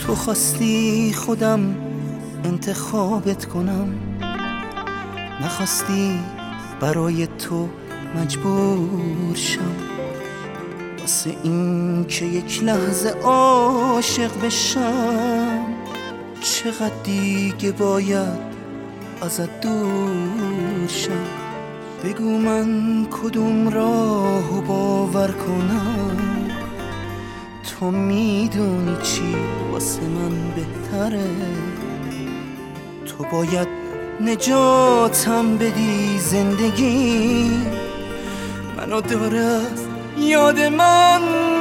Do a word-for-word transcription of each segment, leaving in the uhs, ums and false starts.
تو خواستی خودم انتخابت کنم، نخواستی برای تو مجبور شم. واسه این که یک لحظه عاشق بشم، چقدر دیگه باید ازت دور شم. بگو من کدوم راهو باور کنم، تو میدونی چی واسه من بهتره. تو باید نجاتم بدی، زندگی منو داره از یاد من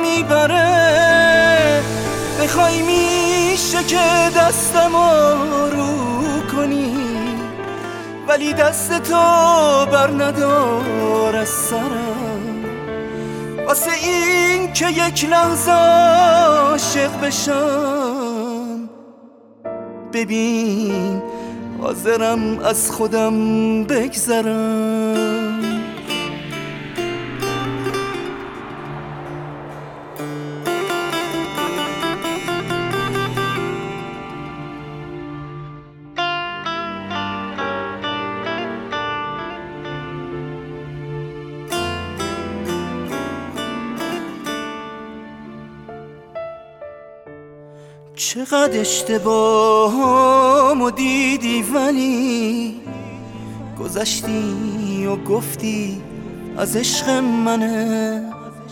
میبره. بخوای میشه که دستمو رو کنی، ولی دست تو بر ندار از سرم. واسه این که یک لحظه عاشق بشم، ببین حاضرم از خودم بگذرم. چقدر اشتباهامو دیدی، ولی گذشتی و گفتی از عشق منه.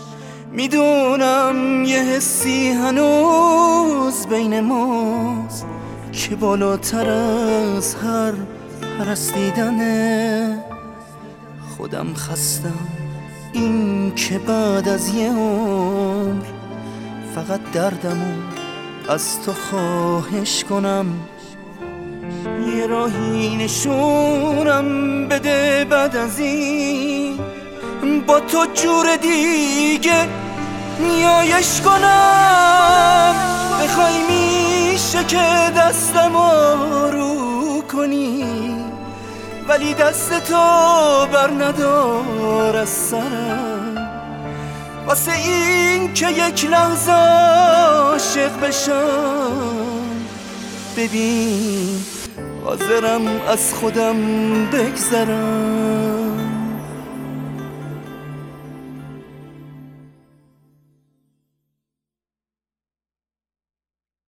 میدونم یه حسی هنوز بین ماست که بالاتر از هر پرستیدنه. خودم خستم این که بعد از یه عمر فقط دردمو از تو خواهش کنم. یه راهی نشونم بده بعد از این، با تو جور دیگه نیایش کنم. بخوای میشه که دستمو رو کنی، ولی دست تو بر ندار از سرم. واسه این که یک لحظه عاشق بشم، ببین حاضرم از خودم بگذرم.